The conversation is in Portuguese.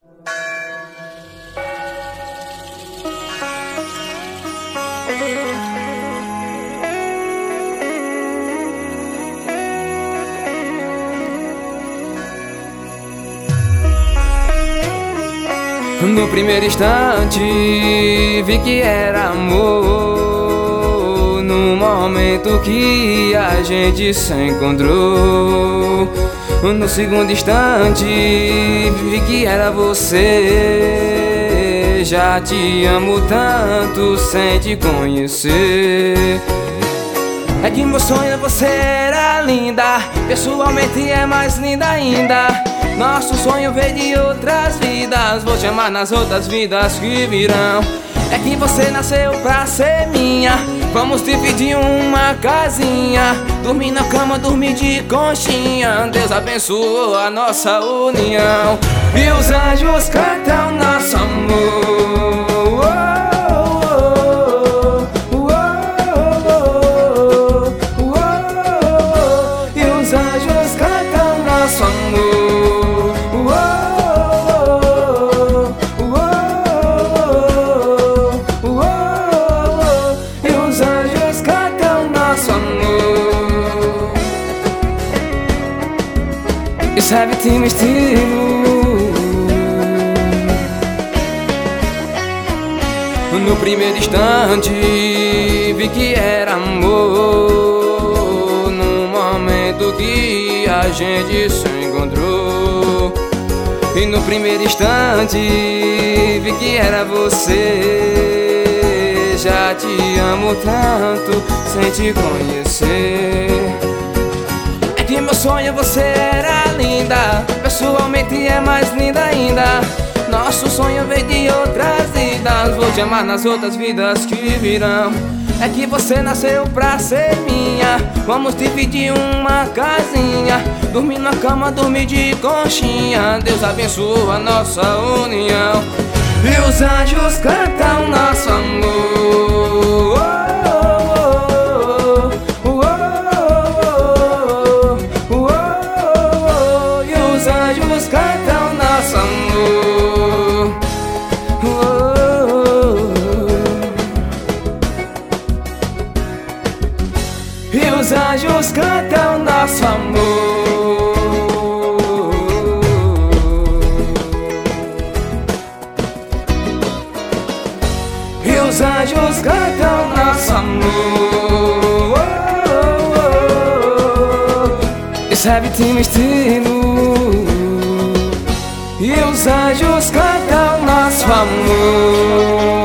No primeiro instante vi que era amor, no momento que a gente se encontrou. No segundo instante vi que era você, já te amo tanto sem te conhecer. É que meu sonho você era linda, pessoalmente é mais linda ainda. Nosso sonho veio de outras vidas, vou te amar nas outras vidas que virão. É que você nasceu pra ser minha, vamos dividir uma casinha. Dormir na cama, dormir de conchinha, Deus abençoou a nossa união. E os anjos cantam nosso amor. E os anjos cantam nosso amor. Sabe-te estilo. No primeiro instante vi que era amor, no momento que a gente se encontrou. E no primeiro instante vi que era você, já te amo tanto sem te conhecer. É que meu sonho você era linda, pessoalmente é mais linda ainda. Nosso sonho veio de outras vidas, vou te amar nas outras vidas que virão. É que você nasceu pra ser minha, vamos dividir uma casinha. Dormir na cama, dormir de conchinha, Deus abençoou a nossa união. E os anjos cantam nosso amor. E os anjos cantam nosso amor. E os anjos cantam nosso amor. E sabe-te no estilo. E os anjos cantam nosso amor.